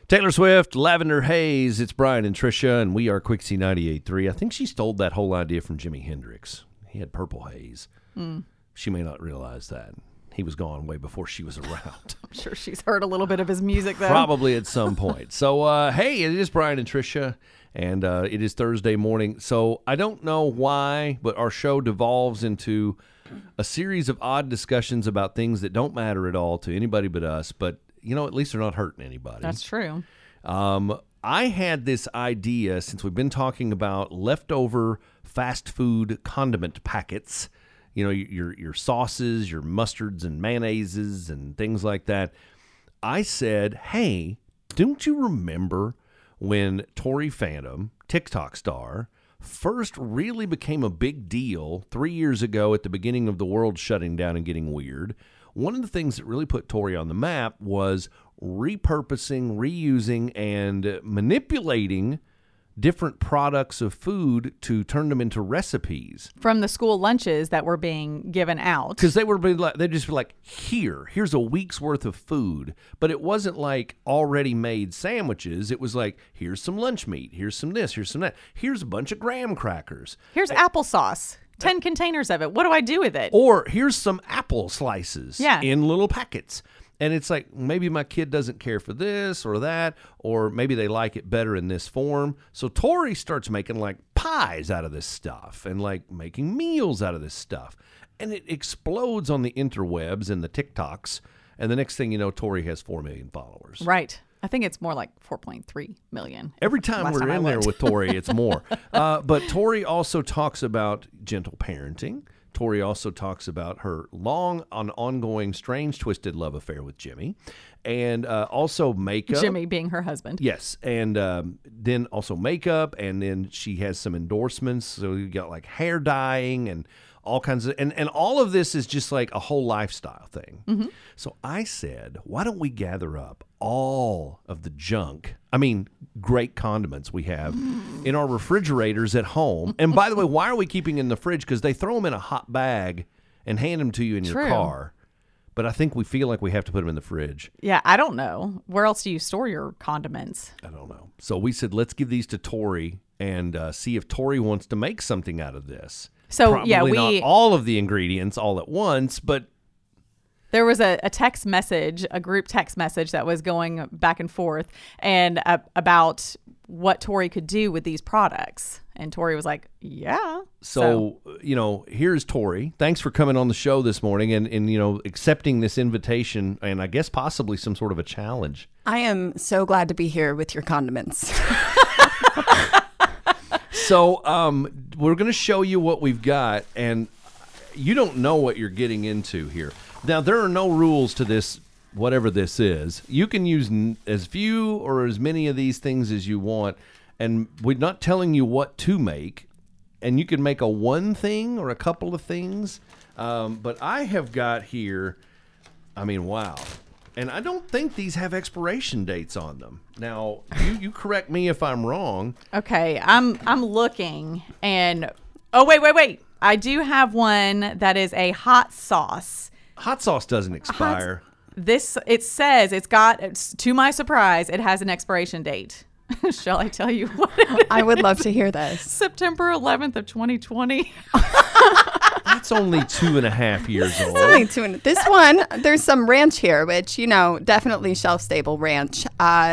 Taylor Swift, Lavender Haze. It's Brian and Trisha, and we are Quixie 98.3. I think she stole that whole idea from Jimi Hendrix. He had Purple Haze. She may not realize that. He was gone way before she was around. I'm sure she's heard a little bit of his music, though. Probably at some point. So, hey, it is Brian and Trisha, and it is Thursday morning. So I don't know why, but our show devolves into a series of odd discussions about things that don't matter at all to anybody but us. But, you know, at least they're not hurting anybody. That's true. I had this idea, since we've been talking about leftover fast food condiment packets, you know, your sauces, your mustards and mayonnaises and things like that. I said, hey, don't you remember when Tori Phantom, TikTok star, first really became a big deal 3 years ago at the beginning of the world shutting down and getting weird? One of the things that really put Tori on the map was repurposing, reusing, and manipulating different products of food to turn them into recipes. From the school lunches that were being given out. Because they'd just be like, here's a week's worth of food. But it wasn't like already made sandwiches. It was like, here's some lunch meat. Here's some this. Here's some that. Here's a bunch of graham crackers. Here's applesauce. 10 containers of it. What do I do with it? Or here's some apple slices Yeah. in little packets. And it's like, maybe my kid doesn't care for this or that, or maybe they like it better in this form. So Tori starts making like pies out of this stuff and like making meals out of this stuff. And it explodes on the interwebs and the TikToks. And the next thing you know, Tori has 4 million followers. Right. I think it's more like 4.3 million. Every time we're in there with Tori, it's more. But Tori also talks about gentle parenting. Tori also talks about her ongoing, strange, twisted love affair with Jimmy, and also makeup. Jimmy being her husband. Yes, and then also makeup, and then she has some endorsements. So you got like hair dyeing and all kinds of, and all of this is just like a whole lifestyle thing. Mm-hmm. So I said, why don't we gather up all of the junk, great condiments we have in our refrigerators at home. And by the way, why are we keeping in the fridge? Because they throw them in a hot bag and hand them to you in your car. But I think we feel like we have to put them in the fridge. Yeah, I don't know. Where else do you store your condiments? I don't know. So we said, let's give these to Tori and see if Tori wants to make something out of this. So, Probably not all of the ingredients all at once, but there was a text message, a group text message that was going back and forth and about what Tori could do with these products. And Tori was like, yeah. So, here's Tori. Thanks for coming on the show this morning and accepting this invitation and I guess possibly some sort of a challenge. I am so glad to be here with your condiments. So we're going to show you what we've got, and you don't know what you're getting into here. Now, there are no rules to this, whatever this is. You can use as few or as many of these things as you want, and we're not telling you what to make, and you can make a one thing or a couple of things. But I have got here, wow. And I don't think these have expiration dates on them. Now, you correct me if I'm wrong. Okay, I'm looking, and wait. I do have one that is a hot sauce. Hot sauce doesn't expire. It says it's to my surprise, it has an expiration date. Shall I tell you what it is? I would love to hear this. September 11th of 2020. That's only 2.5 years old. Only this one, there's some ranch here, which, definitely shelf-stable ranch.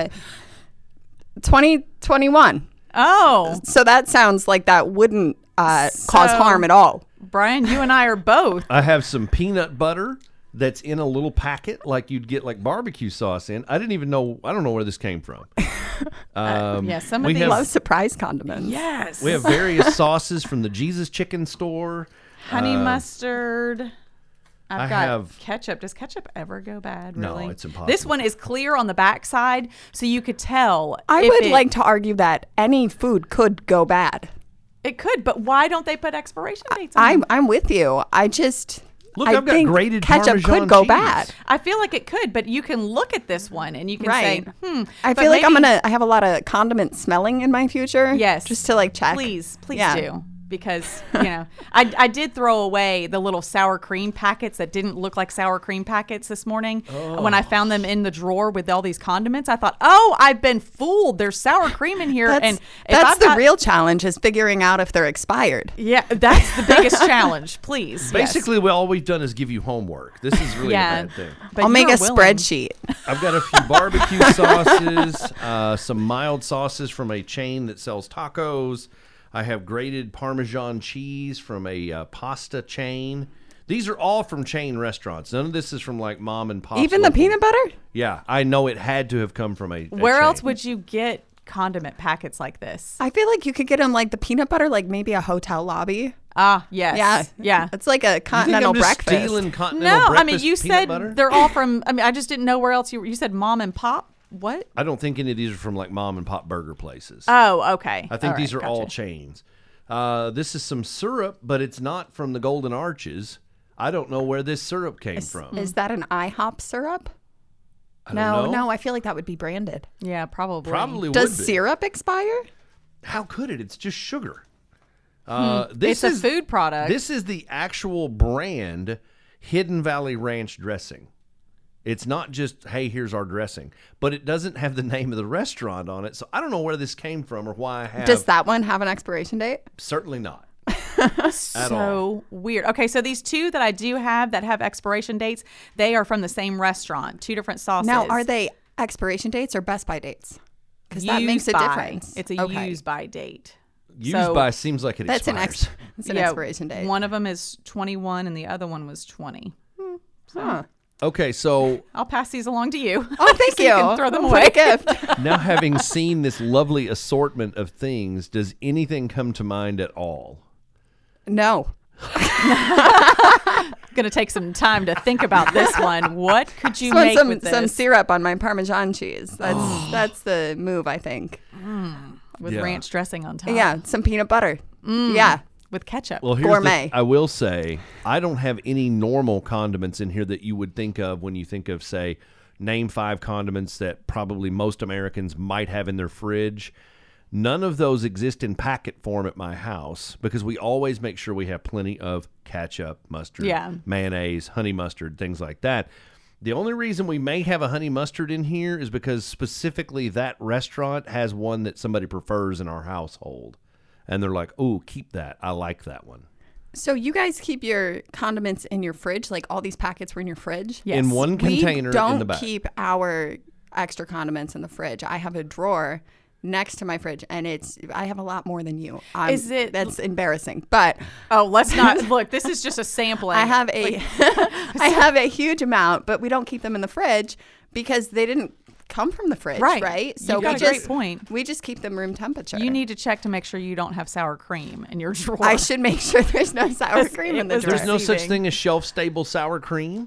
2021. Oh. So that sounds like that wouldn't cause harm at all. Brian, you and I are both. I have some peanut butter that's in a little packet like you'd get like barbecue sauce in. I don't know where this came from. Some of these love surprise condiments. Yes. We have various sauces from the Jesus Chicken store. Honey mustard. I have ketchup. Does ketchup ever go bad, really? No, it's impossible. This one is clear on the backside, so you could tell. I would like to argue that any food could go bad. It could, but why don't they put expiration dates on them? I'm with you. I've got grated ketchup Parmesan could go cheese. bad. I feel like it could, but you can look at this one and you can say, I feel like I have a lot of condiment smelling in my future. Yes. Just to check. Please Yeah. do. because, I did throw away the little sour cream packets that didn't look like sour cream packets this morning. When I found them in the drawer with all these condiments, I thought, oh, I've been fooled. There's sour cream in here. That's, and that's the real challenge, is figuring out if they're expired. Yeah, that's the biggest challenge, please. Basically, all we've done is give you homework. This is really a bad thing. But I'll make a you're willing. spreadsheet. I've got a few barbecue sauces, some mild sauces from a chain that sells tacos. I have grated Parmesan cheese from a pasta chain. These are all from chain restaurants. None of this is from like mom and pop. Even the peanut butter? Yeah, I know it had to have come from a Where chain. else would you get condiment packets like this? I feel like you could get them like the peanut butter, like maybe a hotel lobby. Ah, yes. Yeah. It's like a You continental think I'm just breakfast. stealing continental No, breakfast I mean, you peanut said butter? they're all from, I just didn't know where else you said mom and pop. What? I don't think any of these are from like mom and pop burger places. Oh, okay. I think All these right, are all gotcha. chains. This is some syrup, but it's not from the Golden Arches. I don't know where this syrup came from. Is that an IHOP syrup? I don't know. No, I feel like that would be branded. Yeah, probably. Probably Does would be. syrup expire? How could it? It's just sugar. It's a food product. This is the actual brand Hidden Valley Ranch dressing. It's not just, hey, here's our dressing. But it doesn't have the name of the restaurant on it. So I don't know where this came from or why I have. Does that one have an expiration date? Certainly not. so weird. Okay, so these two that I do have that have expiration dates, they are from the same restaurant, two different sauces. Now, are they expiration dates or Best By dates? Because that makes a Used by. difference. It's a use by date. Used So- by seems like it That's expires. an expiration date. One of them is 21 and the other one was 20. Huh. Okay, so I'll pass these along to you. Oh, thank So you. you can throw them What away. a gift. now having seen this lovely assortment of things, does anything come to mind at all? No. Going to take some time to think about this one. What could you Just want make with this? some syrup on my Parmesan cheese. That's the move, I think. with Yeah. ranch dressing on top. Yeah, some peanut butter. Yeah. With ketchup. Well, here's Gourmet. I will say, I don't have any normal condiments in here that you would think of when you think of, say, name 5 condiments that probably most Americans might have in their fridge. None of those exist in packet form at my house because we always make sure we have plenty of ketchup, mustard, Yeah. mayonnaise, honey mustard, things like that. The only reason we may have a honey mustard in here is because specifically that restaurant has one that somebody prefers in our household. And they're like, oh, keep that. I like that one. So you guys keep your condiments in your fridge? Like all these packets were in your fridge? Yes. In one container we don't in the back. keep our extra condiments in the fridge. I have a drawer next to my fridge, and I have a lot more than you. That's embarrassing, but Oh, let's not look. This is just a sampling. I have I have a huge amount, but we don't keep them in the fridge because they didn't come from the fridge, right? So we got a great point. We just keep them room temperature. You need to check to make sure you don't have sour cream in your drawer. I should make sure there's no sour Because cream it in the was drawer. There's no such Receiving. thing as shelf-stable sour cream?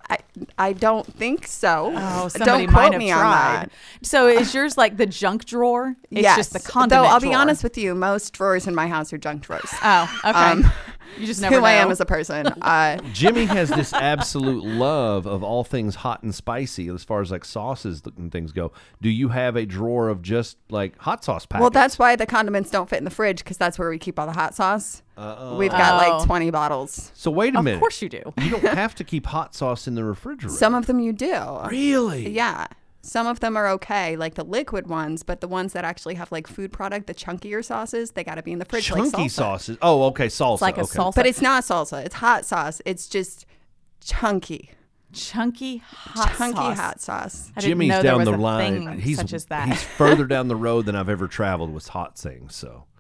I don't think so. Oh, somebody don't might quote have me tried. on that. So is yours like the junk drawer? It's Yes. just the condiment Though I'll be drawer. honest with you, most drawers in my house are junk drawers. Oh, okay. You just never Who know. I am as a person. Jimmy has this absolute love of all things hot and spicy as far as like sauces and things go. Do you have a drawer of just like hot sauce packets? Well, that's why the condiments don't fit in the fridge because that's where we keep all the hot sauce. We've got like 20 bottles. So wait a Of minute. course you do. You don't have to keep hot sauce in the refrigerator. Some of them you do. Really? Yeah. Some of them are okay, like the liquid ones, but the ones that actually have like food product, the chunkier sauces, they got to be in the fridge. Chunky like salsa. sauces. Oh, okay, salsa. It's like a okay. salsa. But it's not salsa. It's hot sauce. It's just chunky. Chunky hot Chunky sauce. hot sauce. I didn't Jimmy's know there down was the a line. thing He's such as that. He's further down the road than I've ever traveled with hot things.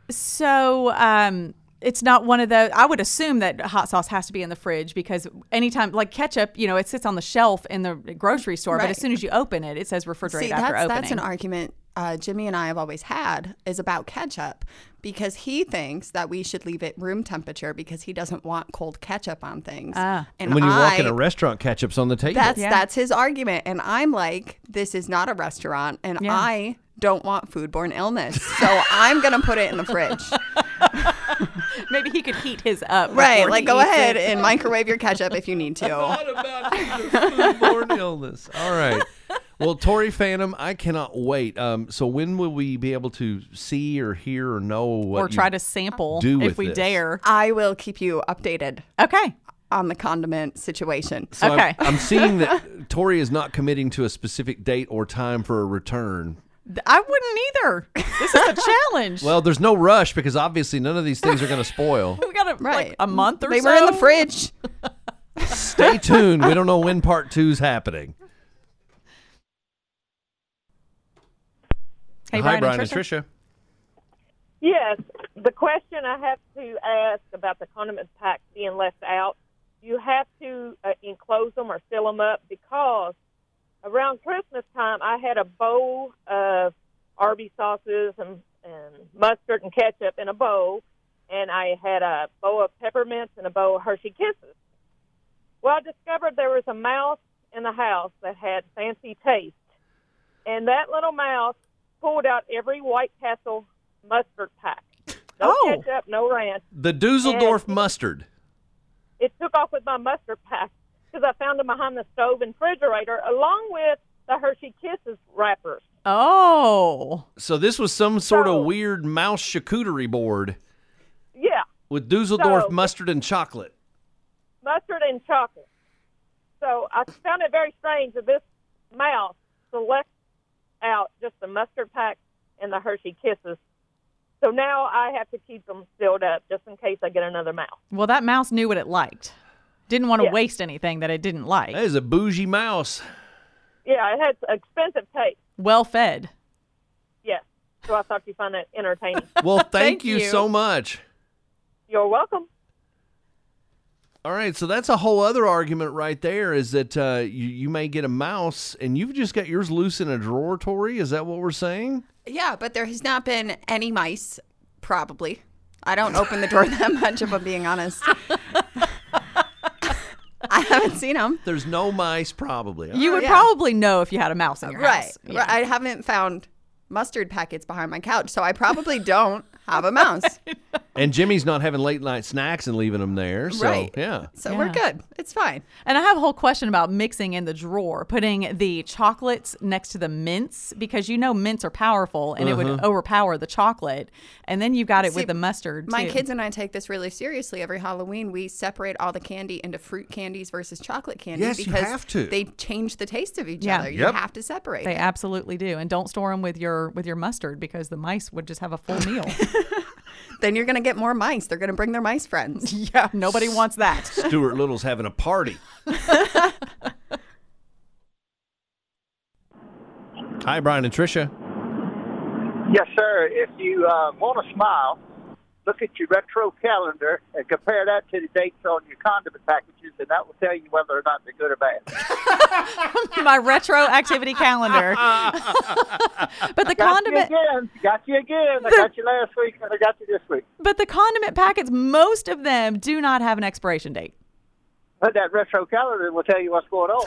So, it's not one of the. I would assume that hot sauce has to be in the fridge because anytime, like ketchup, it sits on the shelf in the grocery store, but Right. as soon as you open it, it says refrigerate See, after opening. that's an argument Jimmy and I have always had is about ketchup because he thinks that we should leave it room temperature because he doesn't want cold ketchup on things. And when you walk in a restaurant, ketchup's on the table. That's his argument. And I'm like, this is not a restaurant and Yeah. I don't want foodborne illness. So I'm going to put it in the fridge. Maybe he could heat his up. Right. before Like he go eats ahead it. and microwave your ketchup if you need to. What about foodborne illness? All right. Well, Tori Phantom, I cannot wait. So when will we be able to see or hear or know what Or try to sample do if with we this? dare. I will keep you updated Okay. on the condiment situation. So Okay. I'm seeing that Tori is not committing to a specific date or time for a return. I wouldn't either. This is a challenge. Well, there's no rush because obviously none of these things are going to spoil. we got like a month or They so. were in the fridge. Stay tuned. We don't know when part 2's happening. Hey, Hi, Brian and Tricia. Yes, the question I have to ask about the condiment pack being left out, you have to enclose them or seal them up because around Christmas time I had a bowl of Arby's sauces and mustard and ketchup in a bowl, and I had a bowl of peppermints and a bowl of Hershey Kisses. Well, I discovered there was a mouse in the house that had fancy taste, and that little mouse pulled out every White Castle mustard pack. No ketchup, no ranch. The Dusseldorf And mustard. It took off with my mustard pack because I found them behind the stove and refrigerator along with the Hershey Kisses wrappers. Oh. So this was some sort So- of weird mouse charcuterie board Yeah, with Dusseldorf So- mustard and chocolate. mustard and chocolate. So I found it very strange that this mouse selects out just the mustard pack and the Hershey Kisses. So now I have to keep them sealed up just in case I get another mouse. Well, that mouse knew what it liked. Didn't want to Yeah. waste anything that it didn't like. That is a bougie mouse. Yeah, it has expensive taste. Well fed. Yes. So I thought you'd find that entertaining. Well, thank Thank you you. so much. You're welcome. All right, so that's a whole other argument right there is that you may get a mouse and you've just got yours loose in a drawer, Tori? Is that what we're saying? Yeah, but there has not been any mice, probably. I don't open the door that much, if I'm being honest. I haven't seen them. There's no mice, probably. You would yeah. probably know if you had a mouse in your Right. house. Right. I haven't found mustard packets behind my couch, so I probably don't have a mouse. And Jimmy's not having late night snacks and leaving them there. So, Right. yeah. So we're Yeah. good. It's fine. And I have a whole question about mixing in the drawer, putting the chocolates next to the mints, because you know mints are powerful and it would overpower the chocolate. And then you got it See, with the mustard, My too. kids and I take this really seriously. Every Halloween, we separate all the candy into fruit candies versus chocolate candy Yes, you because have to. they change the taste of each Yeah. other. Yep. You have to separate. They it. absolutely do. And don't store them with your mustard because the mice would just have a full meal. Then you're going to get more mice. They're going to bring their mice friends. Yeah, nobody wants that. Stuart Little's having a party. Hi, Brian and Tricia. Yes, sir. If you want to smile, look at your retro calendar and compare that to the dates on your condiment packages, and that will tell you whether or not they're good or bad. My retro activity calendar. But the condiment Got you again. I got you last week, and I got you this week. but the condiment packets, most of them do not have an expiration date. But that retro calendar will tell you what's going on.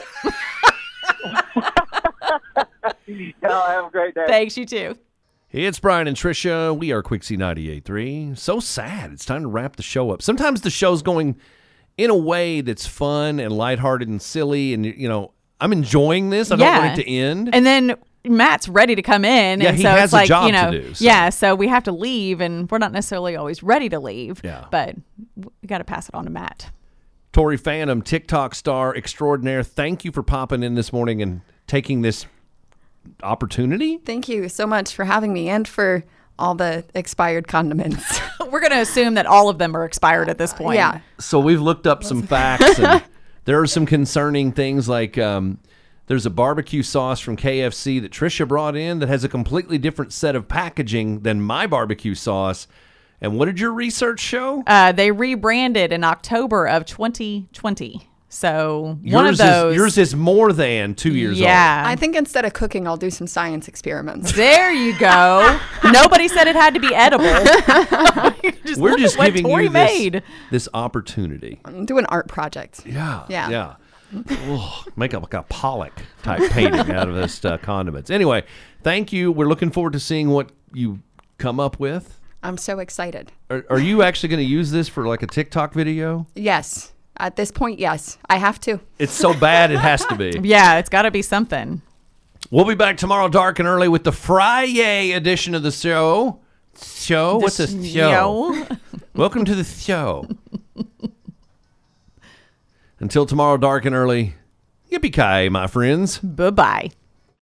Y'all have a great day. Thanks, you too. It's Brian and Tricia. We are Quixie 98.3. So sad. It's time to wrap the show up. Sometimes the show's going in a way that's fun and lighthearted and silly. And, you know, I'm enjoying this. I don't want it to end. And then Matt's ready to come in. Yeah, and he so has it's a like, job you know, to do, so. Yeah, so we have to leave, and we're not necessarily always ready to leave. Yeah. But we got to pass it on to Matt. Tori Phantom, TikTok star extraordinaire, thank you for popping in this morning and taking this opportunity. Thank you so much for having me and for all the expired condiments. We're going to assume that all of them are expired at this point. Yeah. So we've looked up some facts, and there are some concerning things like there's a barbecue sauce from KFC that Tricia brought in that has a completely different set of packaging than my barbecue sauce. And what did your research show? They rebranded in October of 2020. So one of those. Yours is more than 2 years old. Yeah. I think instead of cooking, I'll do some science experiments. There you go. Nobody said it had to be edible. We're look just at what giving Tori you made. this opportunity. Do an art project. Yeah. Yeah. Ugh, make up like a Pollock type painting out of this condiments. Anyway, thank you. We're looking forward to seeing what you come up with. I'm so excited. Are you actually going to use this for like a TikTok video? Yes. At this point, yes. I have to. It's so bad it has to be. Yeah, it's got to be something. We'll be back tomorrow dark and early with the Friday edition of the show. What's a show? Welcome to the show. Until tomorrow dark and early, yippee-ki-yay, my friends. Bye-bye.